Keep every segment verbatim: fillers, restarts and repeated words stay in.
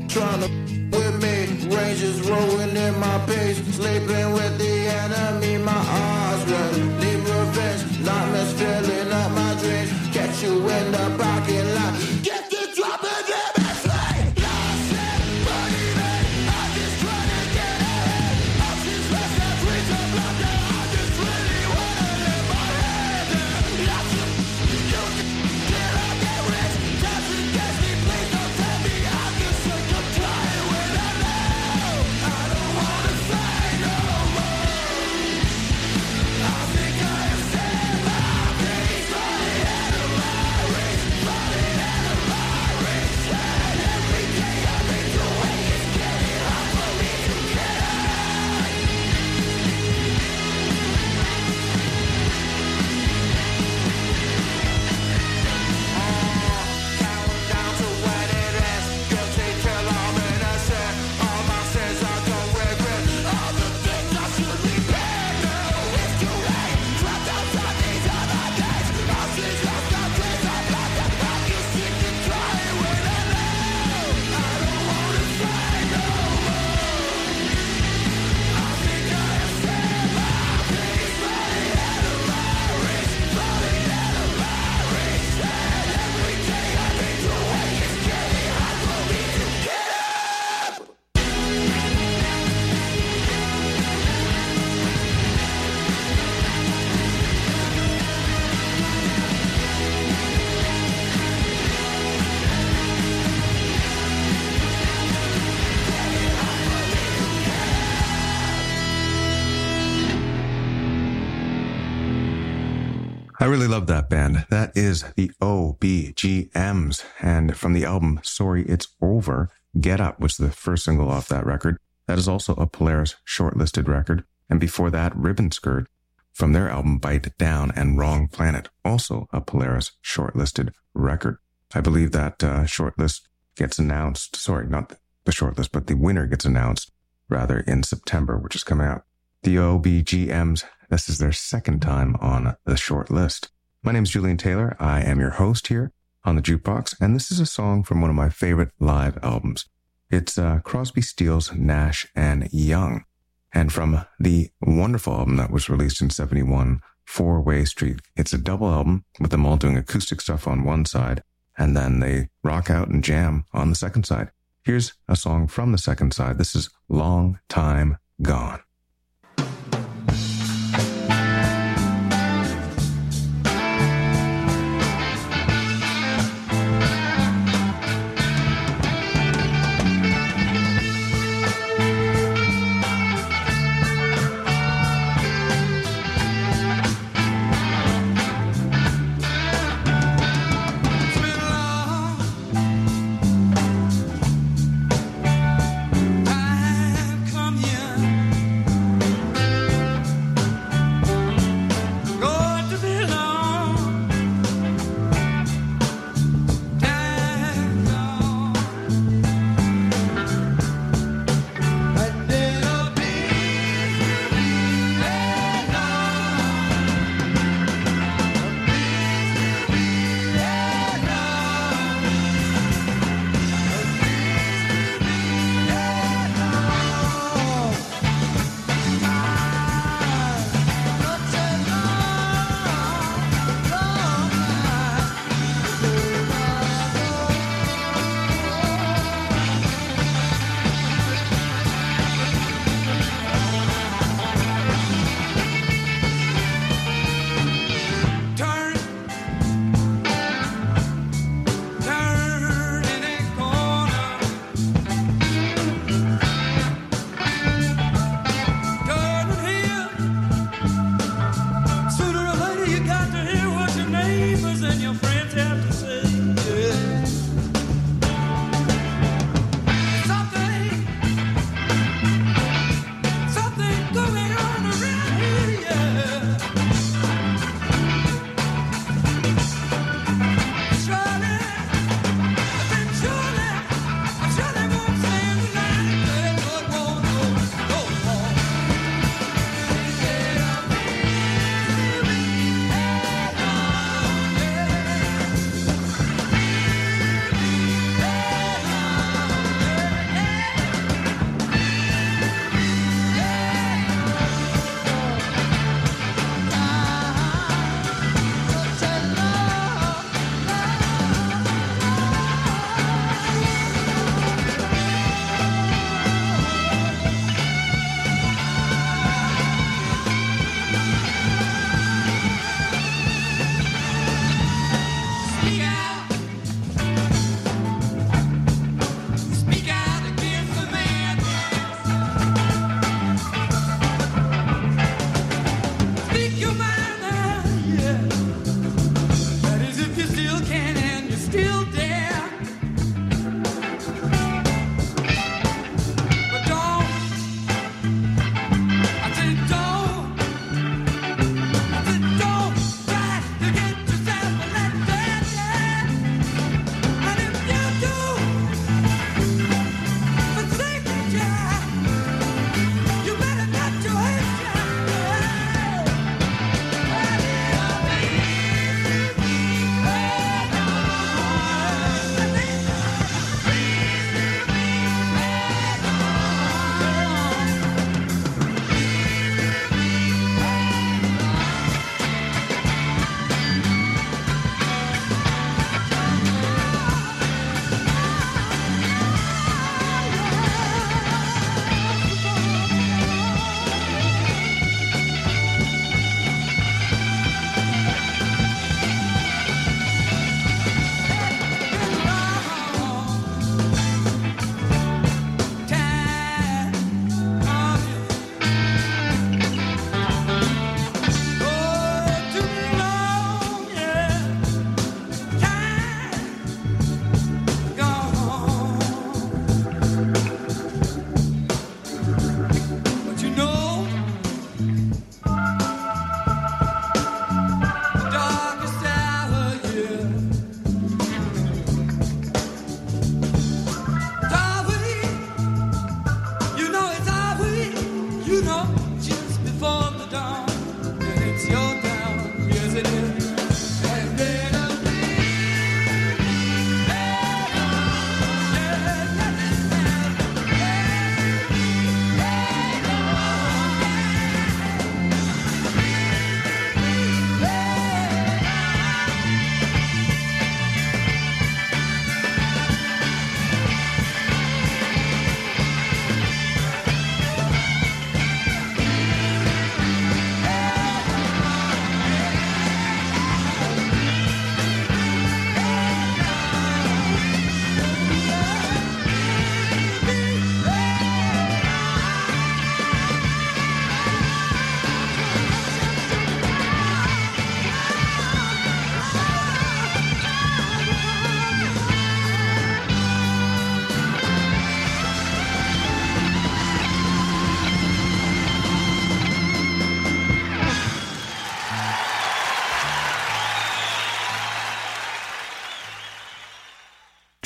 trying to with me. Rangers rolling in my pace, sleeping with the enemy. My eyes red, need revenge. Nightmares filling up my dreams. Catch you in the parking lot. Get the drop of them and fly. Lost it, burning it. I'm just trying to get ahead. Options left and free to blunder. I just really wanna live my head. Lots of you can I get rich. Doesn't get me, please don't tell me. I'm just sick of trying when I know I don't wanna fight no more. I think I have set my face falling out of my reach, falling out of my reach. And every day I'm into it, it's getting hard for me to get out. Counting down to when it ends. Guilty till I'm innocent. All my sins I don't regret. All the things I should repent. No, it's too late. Trapped outside these other days. Options lost, I'm dreams I blocked. I'm just sick of trying when I know I don't wanna fight no more. I think I have set my face falling out of my reach, falling out of my reach. And every day I'm into it, it's getting hard for me to get up. I really love that band. That is the O B G Ms. And from the album Sorry It's Over, Get Up was the first single off that record. That is also a Polaris shortlisted record. And before that, Ribbon Skirt from their album Bite Down and Wrong Planet, also a Polaris shortlisted record. I believe that uh, shortlist gets announced, sorry, not the shortlist, but the winner gets announced rather in September, which is coming out. The O B G Ms, this is their second time on the short list. My name is Julian Taylor. I am your host here on the Jukebox, and this is a song from one of my favorite live albums. It's uh, Crosby, Stills, Nash and Young. And from the wonderful album that was released in seventy-one, Four-Way Street. It's a double album with them all doing acoustic stuff on one side, and then they rock out and jam on the second side. Here's a song from the second side. This is Long Time Gone.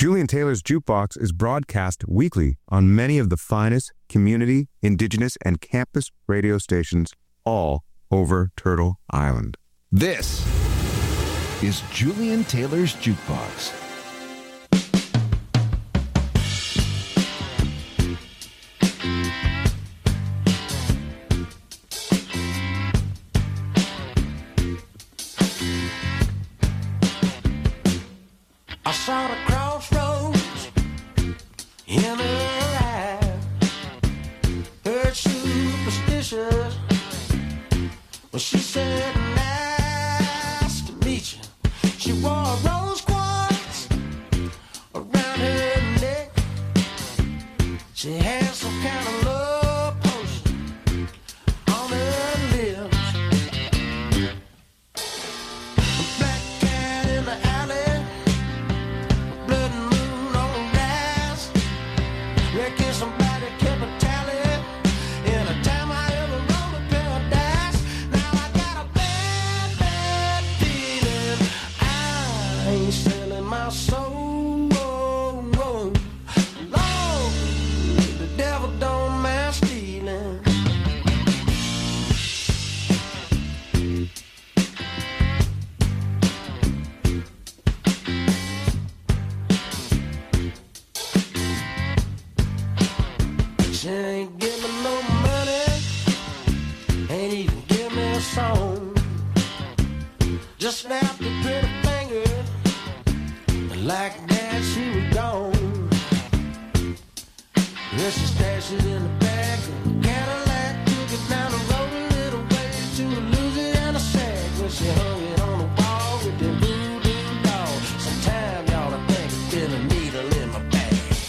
Julian Taylor's Jukebox is broadcast weekly on many of the finest community, indigenous, and campus radio stations all over Turtle Island. This is Julian Taylor's Jukebox. I saw the crossroads in her eye. Heard superstitious when she said, nice to meet you. She wore a rose quartz around her neck. She had some kind of love potion on her lips. A black cat in the alley, blood and moon on the rise. Reckon somebody kept a tally in a time I ever rode a paradise. Now I got a bad, bad feeling I ain't selling my soul. Whoa, whoa. Lord, the devil don't mind stealing. She ain't give me no money, ain't even give me a song. Just snapped a pretty finger, and like that she was gone. Then she stashed it in the back of the Cadillac, took it down the road a little ways to Louisiana Sack. When she hung it on the wall with the voodoo doll. Sometimes y'all I think it's been a needle in my back.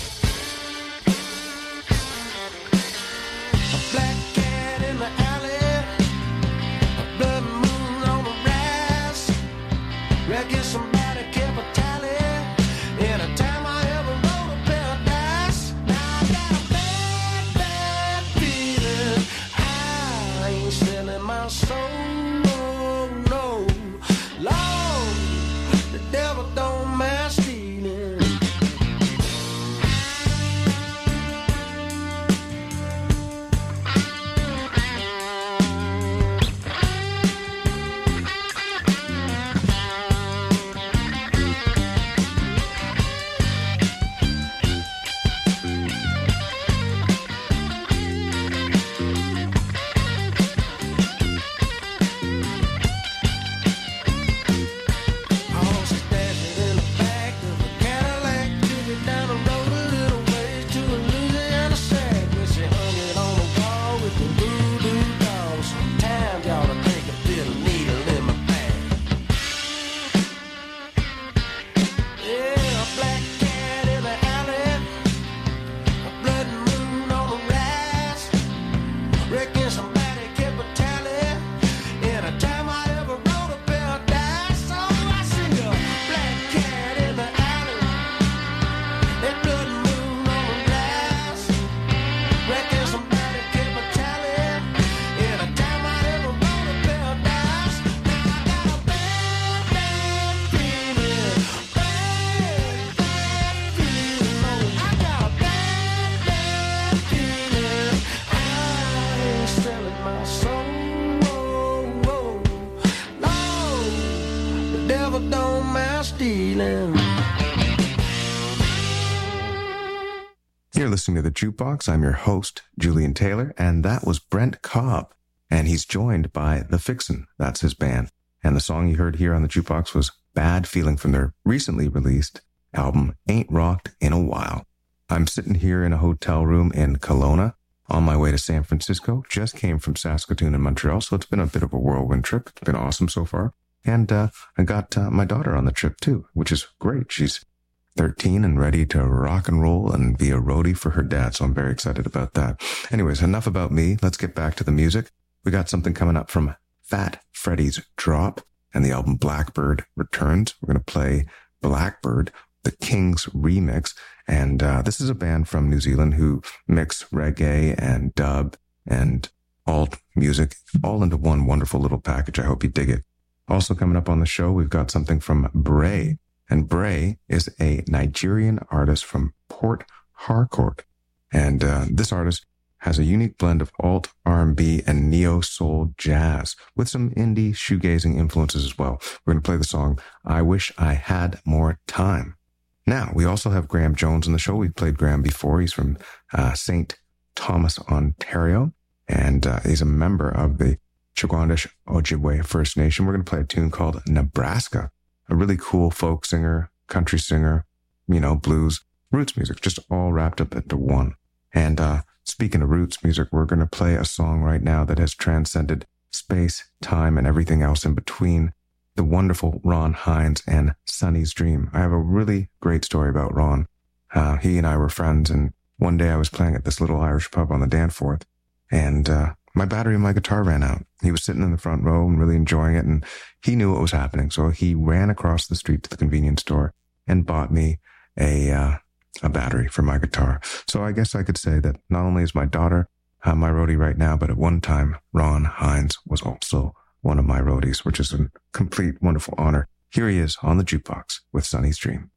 A black cat in the alley, a blood moon on the rise. Reckon somebody kept a tally in a time I ever rode a paradise. Now I got a bad, bad feeling I ain't selling my soul. No, no. Lord, the devil don't mind stealing. Oh, she stashed it in the back of a Cadillac, took it down the road a little ways to a Louisiana Sack. When she hung it on the wall with the voodoo doll. Sometimes y'all I think I feel a needle in my back. Yeah, a black cat in the alley, a blood moon on the rise. Reckon somebody kept a tally in a time I ever rode a paradise. So I sing a black cat in the alley, that blood moon on the rise. Reckon somebody kept a tally in a time I ever rode a paradise. Now I got a bad, bad feeling, bad, bad feeling. Oh, I got a bad, bad feeling I ain't selling my soul. Whoa, whoa. Lord, the devil don't mind stealing. You're listening to The Jukebox. I'm your host, Julian Taylor, and that was Brent Cobb. And he's joined by The Fixin'. That's his band. And the song you heard here on The Jukebox was Bad Feeling from their recently released album, Ain't Rocked in a While. I'm sitting here in a hotel room in Kelowna on my way to San Francisco. Just came from Saskatoon and Montreal, so it's been a bit of a whirlwind trip. It's been awesome so far. And uh, I got uh, my daughter on the trip too, which is great. She's thirteen and ready to rock and roll and be a roadie for her dad, so I'm very excited about that. Anyways, enough about me. Let's get back to the music. We got something coming up from Fat Freddy's Drop and the album Blackbird Returns. We're going to play Blackbird, the Kings remix. And uh, this is a band from New Zealand who mix reggae and dub and alt music all into one wonderful little package. I hope you dig it. Also coming up on the show, we've got something from Bray. And Bray is a Nigerian artist from Port Harcourt. And uh, this artist has a unique blend of alt, R and B, and neo-soul jazz with some indie shoegazing influences as well. We're going to play the song, I Wish I Had More Time. Now, we also have Graham Jones on the show. We've played Graham before. He's from uh, Saint Thomas, Ontario, and uh, he's a member of the Chagwandish Ojibwe First Nation. We're going to play a tune called Nebraska, a really cool folk singer, country singer, you know, blues, roots music, just all wrapped up into one. And uh, speaking of roots music, we're going to play a song right now that has transcended space, time, and everything else in between. The wonderful Ron Hynes and Sonny's Dream. I have a really great story about Ron. Uh, he and I were friends, and one day I was playing at this little Irish pub on the Danforth, and uh, my battery in my guitar ran out. He was sitting in the front row and really enjoying it, and he knew what was happening, so he ran across the street to the convenience store and bought me a uh, a battery for my guitar. So I guess I could say that not only is my daughter uh, my roadie right now, but at one time, Ron Hynes was also one of my roadies, which is a complete wonderful honor. Here he is on the jukebox with Sonny's Dream.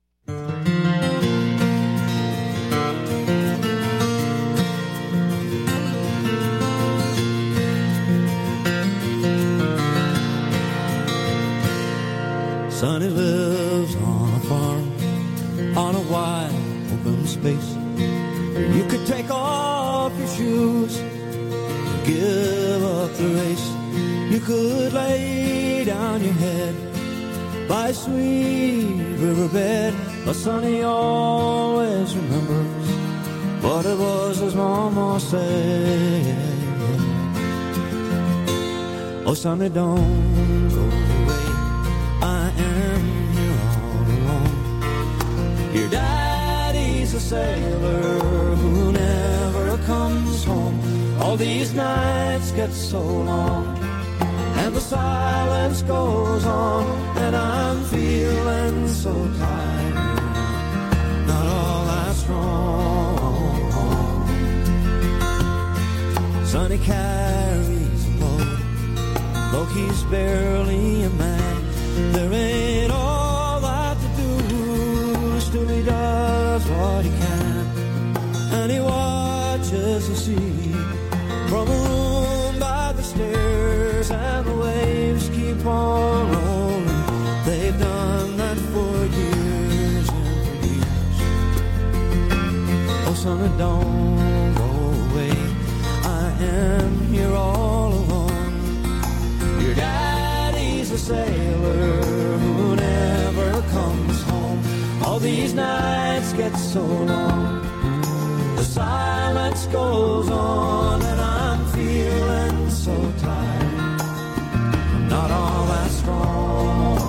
Sonny lives on a farm, on a wide open space. You could take off your shoes and give up the race. You could lay down your head by a sweet riverbed, but Sonny always remembers what it was his mama said. Oh, Sonny, don't go away, I am here all alone. Your daddy's a sailor who never comes home. All these nights get so long, and the silence goes on, and I'm feeling so tired, not all that strong. Sonny carries a load, though he's barely a man. There ain't all that to do, still he does what he can, and he watches the sea from a room by the stairs, and the waves keep on rolling. They've done that for years and for years. Oh, Sonny, don't go away, I am here all alone. Your daddy's a sailor who never comes home. All these nights get so long, the silence goes on, and I'm feeling so tired, not all that strong.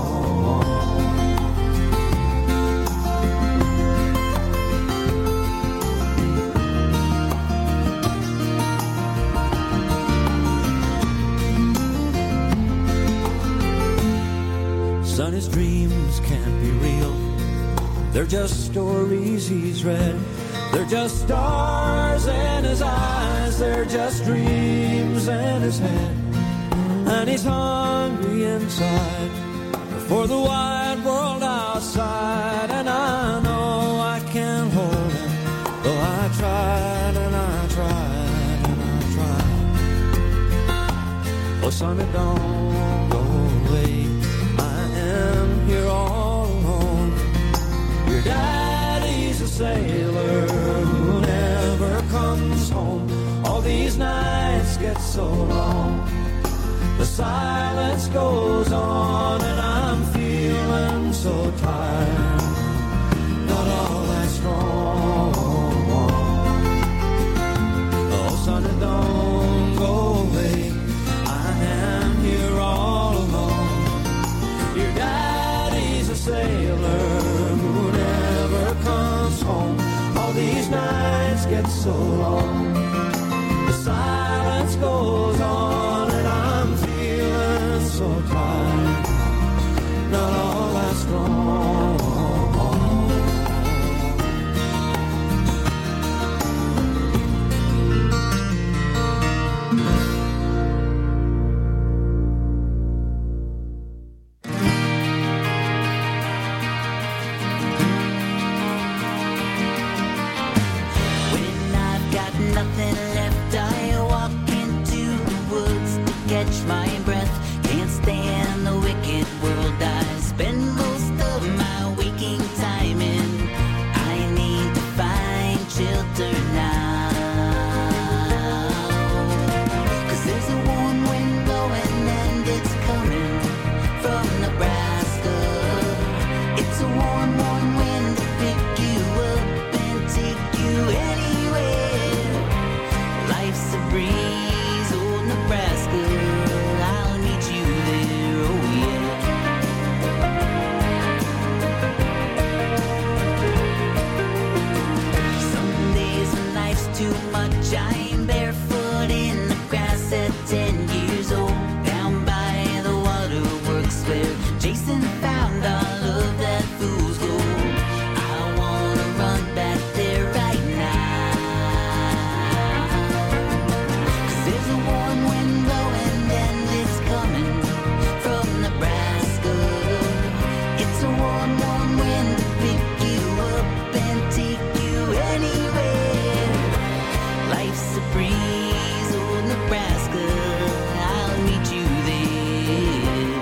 Sonny's dreams can't be real, they're just stories he's read. They're just stars in his eyes, they're just dreams in his head. And he's hungry inside for the wide world outside, and I know I can't hold him, though I tried and I tried and I tried. Oh, Sonny, don't go away, I am here all alone. Your daddy's a sailor who never comes home. All these nights get so long, the silence goes on, and I'm feeling so tired, not all that strong. Oh, Sonny, don't go away, I am here all alone. Your daddy's a sailor who never comes home. All these nights get so long, the silence goes on, and I'm feeling so tired, not all that strong. and found our love that fools gold. I wanna run back there right now. 'Cause there's a warm wind blowing and it's coming from Nebraska. It's a warm, warm wind to pick you up and take you anywhere. Life's a breeze, oh Nebraska, I'll meet you there.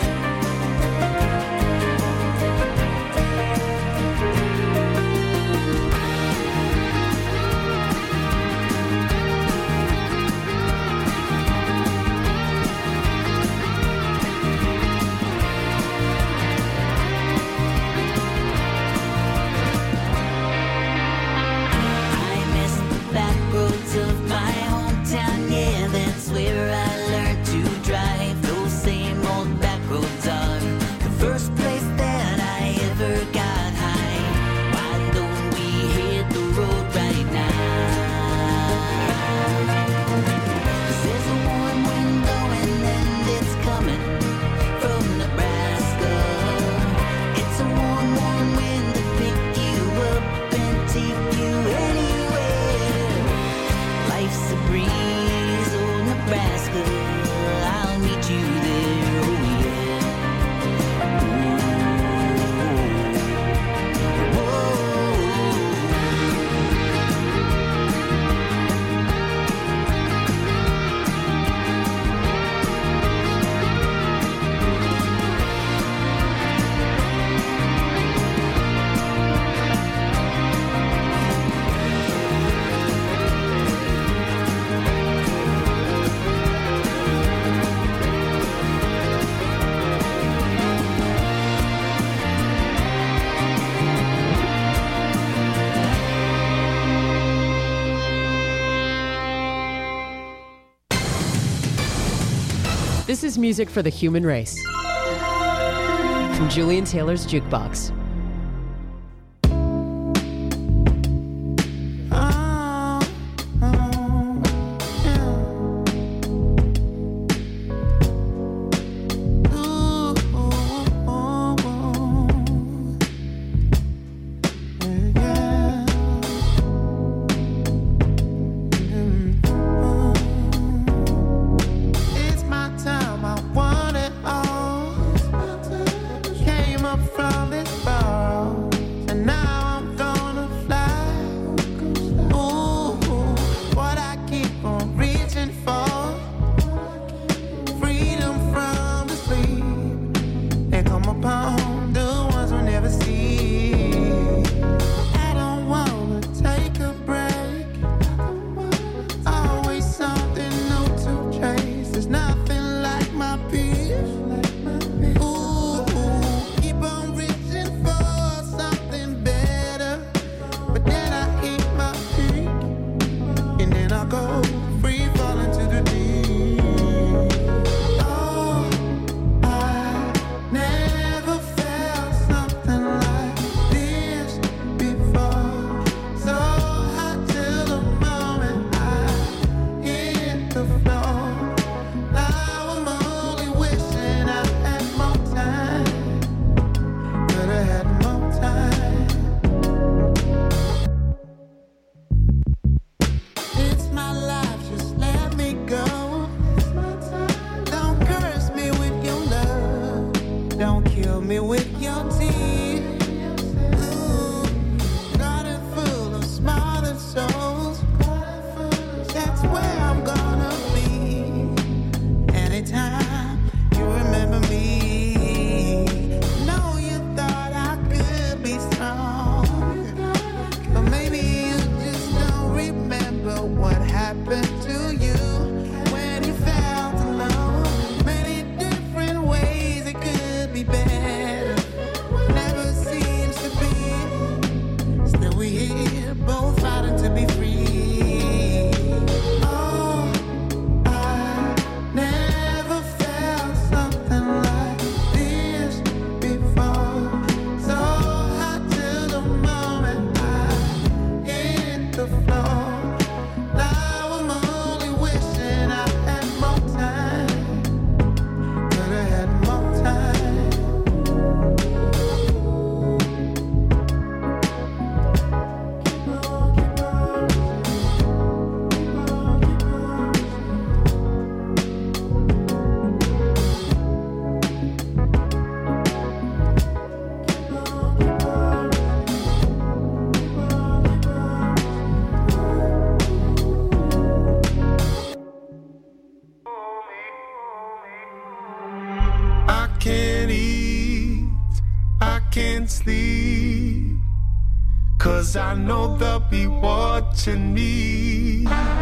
I miss the back roads of my hometown, yeah, that's where I learned to drive. Those same old back roads are the first place that I ever got high. Why don't we hit the road right now? 'Cause there's a warm wind blowing and it's coming from Nebraska. It's a warm, warm wind to pick you up and take you anywhere. Life's a breeze, oh Nebraska, I'll meet you there, oh yeah. Whoa, whoa. This is music for the human race. From Julian Taylor's Jukebox. It's my time, I want it all. Came up from this bar, and now I'm gonna fly. Ooh, what I keep on reaching for. Freedom from the sleep that come upon the ones who never see. I don't wanna take a break. Always something new to chase. There's nothing like my peace. Ooh, keep on reaching for something better. But then I hit my peak, and then I go free falling to the deep. Oh, I never felt something like this before. So hot till the moment I hit the floor. Now I'm only wishing I had more time. Could have had more time. It's my life, just let me go. Don't curse me with your love. Don't kill me with your tears. Ooh, garden full of smiling souls. That's where I'm gonna be. Anytime you remember me. Know you thought I could be strong, but maybe you just don't remember what happened to you when you felt alone. Many different ways it could be better. Never see can't sleep, 'cause I know they'll be watching me,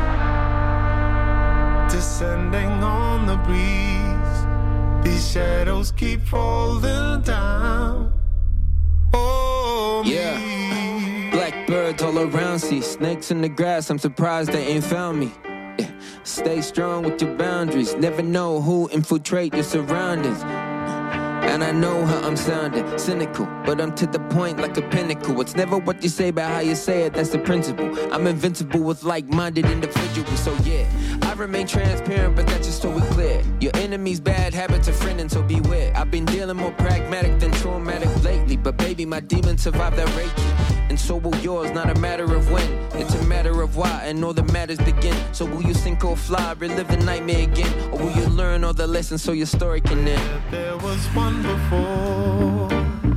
descending on the breeze. These shadows keep falling down. Oh, yeah. me. Blackbirds all around, see snakes in the grass. I'm surprised they ain't found me. Yeah. Stay strong with your boundaries. Never know who infiltrate your surroundings. And I know how I'm sounding, cynical, but I'm to the point like a pinnacle. It's never what you say, but how you say it, that's the principle. I'm invincible with like-minded individuals, so yeah, I remain transparent, but that's just so we clear. Your enemy's bad habits are friending, so beware. I've been dealing more pragmatic than traumatic lately, but baby, my demons survived that Reiki. And so will yours, not a matter of when, it's a matter of why, and all the matters begin. So will you sink or fly, relive the nightmare again, or will you learn all the lessons so your story can end? There was one before.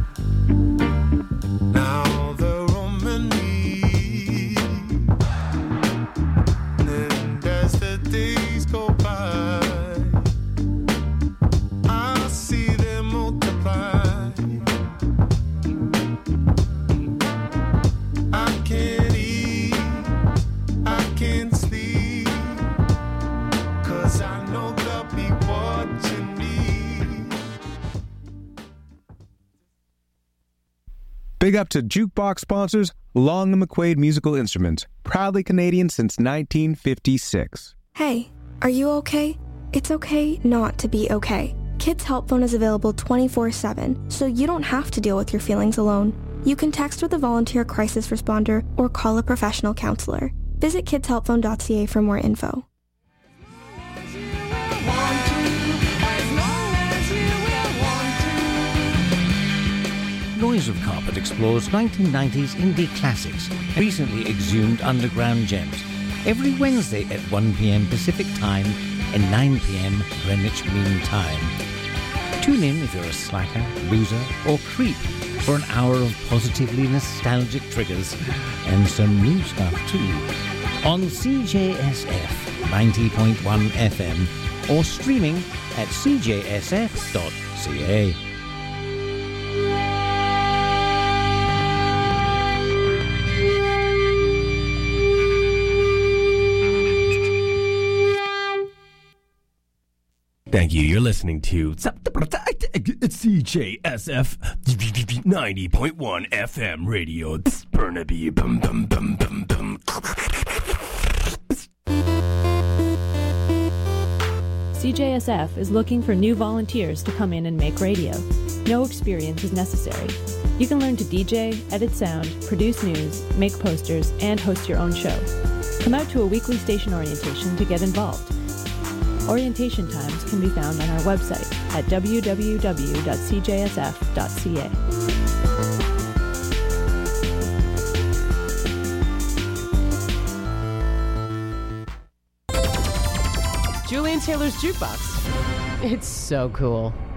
Now the Roman me. And as the days go by, I see them multiply. I can't eat, I can't sleep, 'cause I know they'll be watching me. Big up to Jukebox sponsors Long and McQuaid Musical Instruments, proudly Canadian since nineteen fifty-six. Hey, are you okay? It's okay not to be okay. Kids Help Phone is available twenty-four seven, so you don't have to deal with your feelings alone. You can text with a volunteer crisis responder or call a professional counselor. Visit kids help phone dot c a for more info. Noise of Carpet explores nineteen nineties indie classics and recently exhumed underground gems. Every Wednesday at one p.m. Pacific Time and nine p.m. Greenwich Mean Time. Tune in if you're a slacker, loser, or creep for an hour of positively nostalgic triggers and some new stuff too. On C J S F ninety point one F M or streaming at c j s f dot c a. Thank you. You're listening to C J S F ninety point one F M radio. Burnaby. Bum, bum, bum, bum, bum. C J S F is looking for new volunteers to come in and make radio. No experience is necessary. You can learn to D J, edit sound, produce news, make posters, and host your own show. Come out to a weekly station orientation to get involved. Orientation times can be found on our website at w w w dot c j s f dot c a. Julian Taylor's Jukebox. It's so cool.